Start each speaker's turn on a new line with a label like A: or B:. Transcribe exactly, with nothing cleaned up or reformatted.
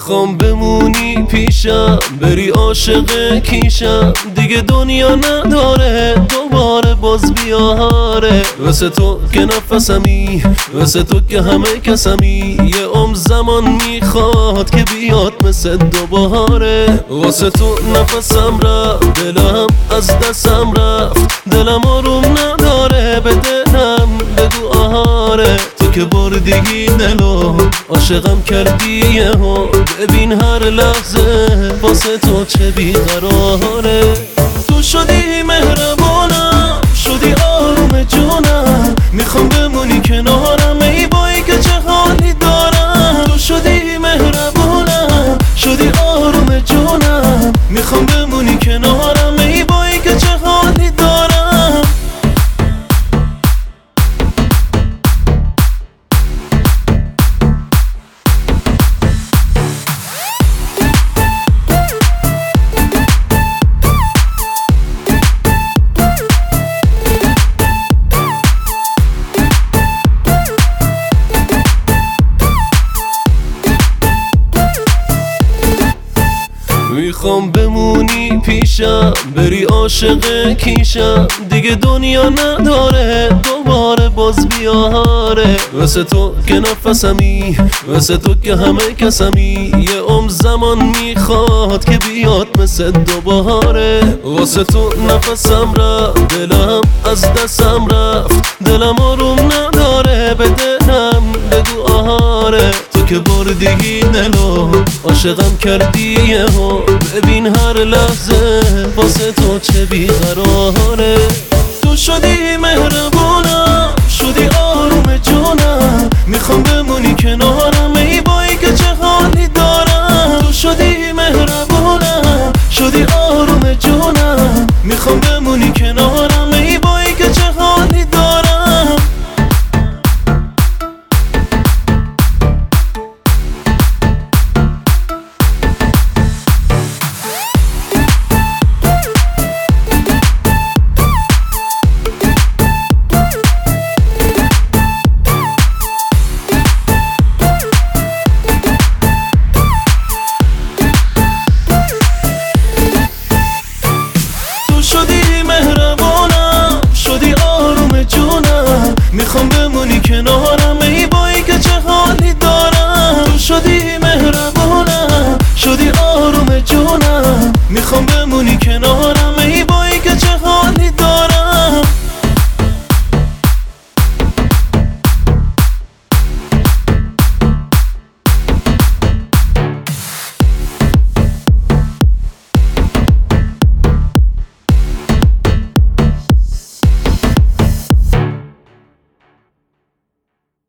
A: میخوام بمونی پیشم، بری عاشق کیشم، دیگه دنیا نداره دوباره باز بیاره. واسه تو که نفسمی، واسه تو که همه کسمی، یه عمر زمان میخواد که بیاد مثل دوباره. واسه تو نفسم رفت، دلم از دستم رفت، دلم آروم نداره، به دلم بگو آهاره. تو که بردی دلو عاشقم کردی یهو، ببین هر لحظه واسه تو چه بیقراره. تو شدی مهربانم، شدی آروم جونم، میخوام بمونی کنارم ای بایی که چه حالی دارم. تو شدی مهربانم، شدی آروم جونم، میخوام بمونی کنارم ای بایی که چه حالی دارم. میخوام بمونی پیشم، بری عاشق کیشم، دیگه دنیا نداره دوباره باز بیاره. واسه تو که نفسمی، واسه تو که همه کسمی، یه عمر زمان میخواد که بیاد مثل دوباره. واسه تو نفسم رفت، دلم از دستم رفت، دلم آروم نداره، به دلم بگو آهاره. تو که بردی دلو عاشقم کردی یهو، ببین هر لحظه واسه تو چه بیقراره. تو شدی مهربانم،